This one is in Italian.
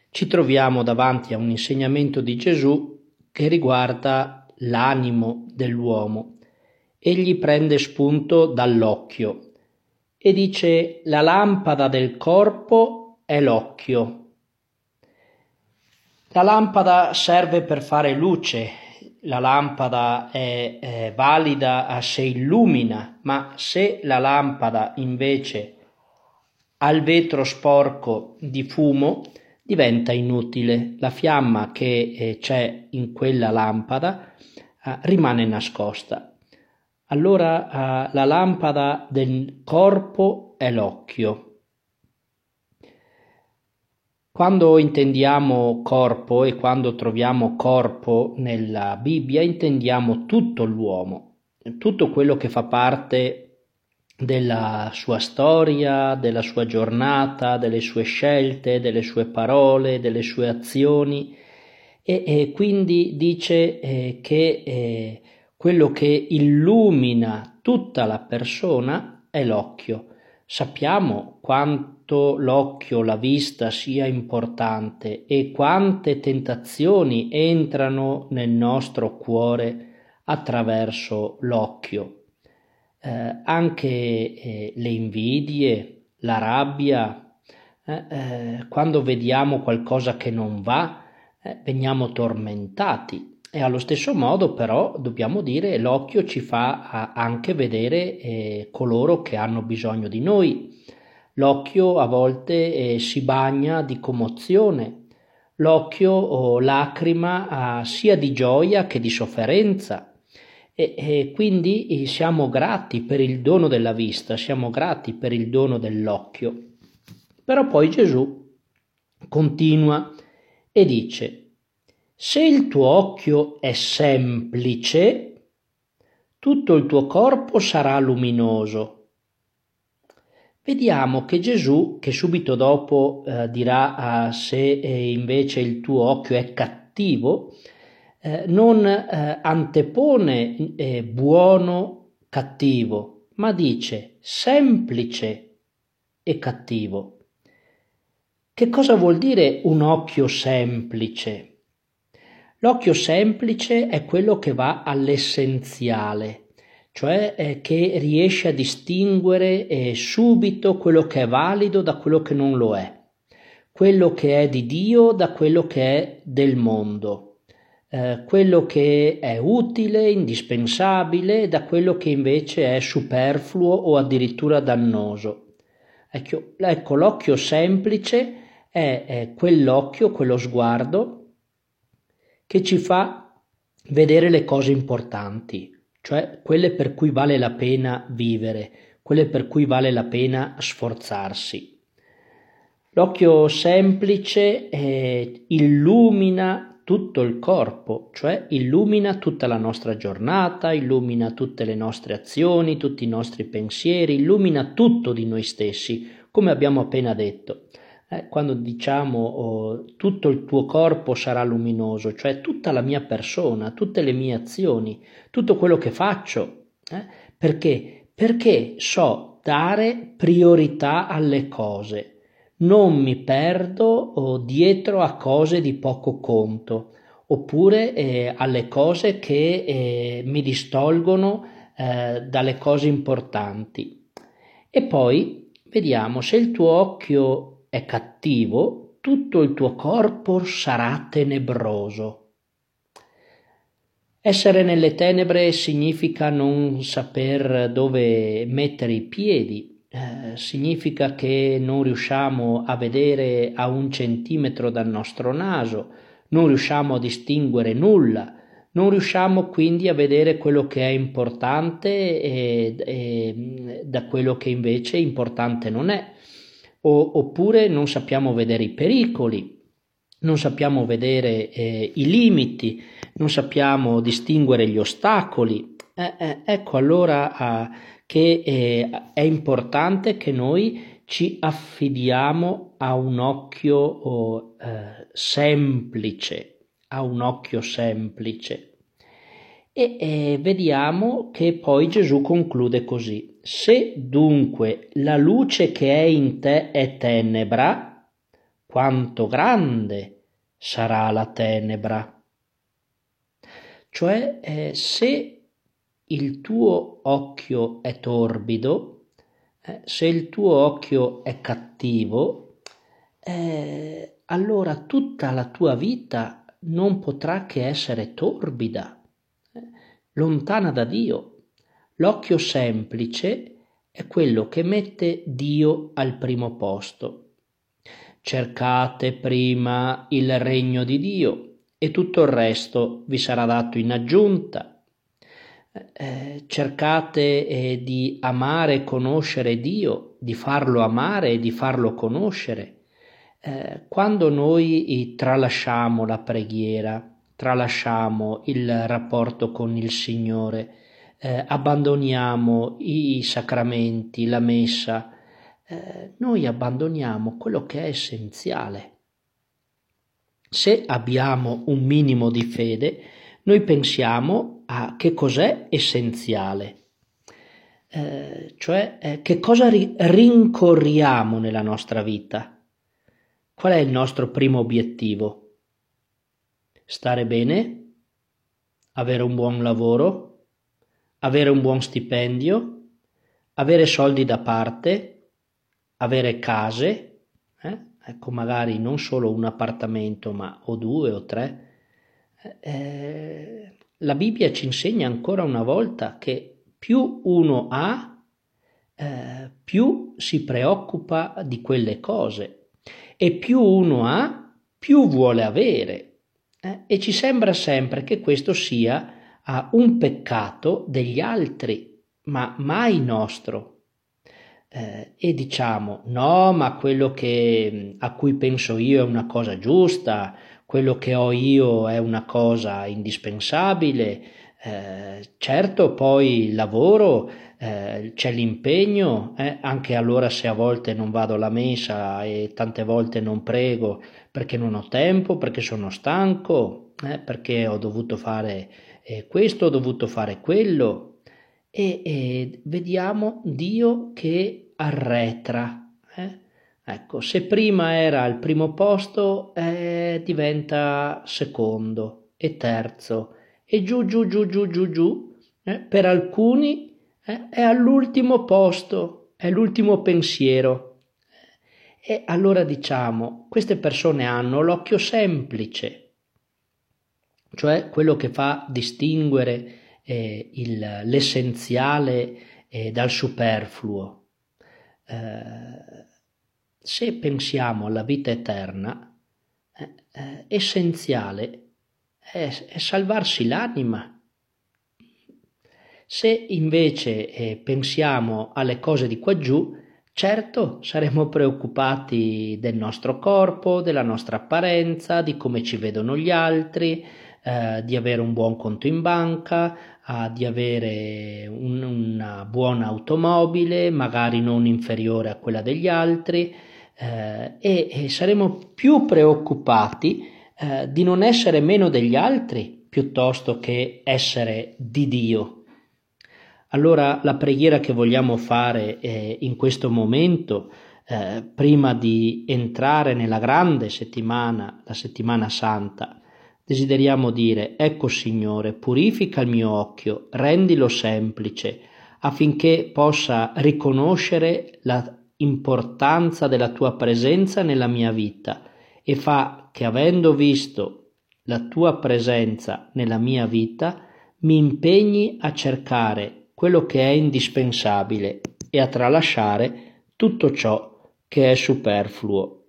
Ci troviamo davanti a un insegnamento di Gesù che riguarda l'animo dell'uomo. Egli prende spunto dall'occhio e dice: la lampada del corpo è l'occhio. La lampada serve per fare luce, la lampada è valida se illumina, ma se la lampada invece ha il vetro sporco di fumo diventa inutile. La fiamma che c'è in quella lampada rimane nascosta. Allora la lampada del corpo è l'occhio. Quando intendiamo corpo e quando troviamo corpo nella Bibbia intendiamo tutto l'uomo, tutto quello che fa parte della sua storia, della sua giornata, delle sue scelte, delle sue parole, delle sue azioni e quindi dice che quello che illumina tutta la persona è l'occhio. Sappiamo quanto l'occhio, la vista sia importante e quante tentazioni entrano nel nostro cuore attraverso l'occhio. Anche le invidie, la rabbia, quando vediamo qualcosa che non va, veniamo tormentati. E allo stesso modo però dobbiamo dire l'occhio ci fa anche vedere coloro che hanno bisogno di noi. L'occhio a volte si bagna di commozione, l'occhio lacrima sia di gioia che di sofferenza e quindi siamo grati per il dono della vista, siamo grati per il dono dell'occhio. Però poi Gesù continua e dice: se il tuo occhio è semplice, tutto il tuo corpo sarà luminoso. Vediamo che Gesù, che subito dopo dirà se invece il tuo occhio è cattivo, non antepone buono cattivo, ma dice semplice e cattivo. Che cosa vuol dire un occhio semplice? L'occhio semplice è quello che va all'essenziale, cioè che riesce a distinguere subito quello che è valido da quello che non lo è, quello che è di Dio da quello che è del mondo, quello che è utile, indispensabile, da quello che invece è superfluo o addirittura dannoso. Ecco, l'occhio semplice è quell'occhio, quello sguardo che ci fa vedere le cose importanti, cioè quelle per cui vale la pena vivere, quelle per cui vale la pena sforzarsi. L'occhio semplice illumina tutto il corpo, cioè illumina tutta la nostra giornata, illumina tutte le nostre azioni, tutti i nostri pensieri, illumina tutto di noi stessi, come abbiamo appena detto. Quando diciamo tutto il tuo corpo sarà luminoso, cioè tutta la mia persona, tutte le mie azioni, tutto quello che faccio. Perché? Perché so dare priorità alle cose. Non mi perdo dietro a cose di poco conto, oppure alle cose che mi distolgono dalle cose importanti. E poi vediamo, se il tuo occhio è cattivo, tutto il tuo corpo sarà tenebroso. Essere nelle tenebre significa non saper dove mettere i piedi, significa che non riusciamo a vedere a 1 centimetro dal nostro naso, non riusciamo a distinguere nulla, non riusciamo quindi a vedere quello che è importante da quello che invece importante non è. Oppure non sappiamo vedere i pericoli, non sappiamo vedere i limiti, non sappiamo distinguere gli ostacoli. Ecco allora che è importante che noi ci affidiamo a un occhio semplice, a un occhio semplice. E vediamo che poi Gesù conclude così: se dunque la luce che è in te è tenebra, quanto grande sarà la tenebra. Cioè, se il tuo occhio è torbido, se il tuo occhio è cattivo, allora tutta la tua vita non potrà che essere torbida, lontana da Dio. L'occhio semplice è quello che mette Dio al primo posto. Cercate prima il regno di Dio e tutto il resto vi sarà dato in aggiunta. Cercate di amare e conoscere Dio, di farlo amare e di farlo conoscere. Quando noi tralasciamo la preghiera, tralasciamo il rapporto con il Signore, abbandoniamo i sacramenti, la messa, noi abbandoniamo quello che è essenziale. Se abbiamo un minimo di fede, noi pensiamo a che cos'è essenziale, cioè che cosa rincorriamo nella nostra vita. Qual è il nostro primo obiettivo? Stare bene? Avere un buon lavoro? Avere un buon stipendio? Avere soldi da parte? Avere case? Ecco, magari non solo un appartamento, ma o 2 o 3. La Bibbia ci insegna ancora una volta che più uno ha, più si preoccupa di quelle cose. E più uno ha, più vuole avere. E ci sembra sempre che questo sia un peccato degli altri, ma mai nostro. E diciamo, no, ma quello a cui penso io è una cosa giusta, quello che ho io è una cosa indispensabile. Certo, poi il lavoro, c'è l'impegno, anche allora se a volte non vado alla messa e tante volte non prego perché non ho tempo, perché sono stanco, perché ho dovuto fare questo, ho dovuto fare quello. E vediamo Dio che arretra. Ecco, se prima era al primo posto, diventa secondo e terzo e giù giù giù giù giù giù. Per alcuni è all'ultimo posto, è l'ultimo pensiero. E allora diciamo, queste persone hanno l'occhio semplice, cioè quello che fa distinguere l'essenziale dal superfluo. Se pensiamo alla vita eterna, essenziale è salvarsi l'anima. Se invece pensiamo alle cose di qua giù, certo saremo preoccupati del nostro corpo, della nostra apparenza, di come ci vedono gli altri, di avere un buon conto in banca, di avere una buona automobile, magari non inferiore a quella degli altri, e saremo più preoccupati di non essere meno degli altri piuttosto che essere di Dio. Allora la preghiera che vogliamo fare in questo momento, prima di entrare nella grande settimana, la settimana santa, desideriamo dire: ecco Signore, purifica il mio occhio, rendilo semplice, affinché possa riconoscere l'importanza della tua presenza nella mia vita e fa che, avendo visto la tua presenza nella mia vita, mi impegni a cercare quello che è indispensabile e a tralasciare tutto ciò che è superfluo.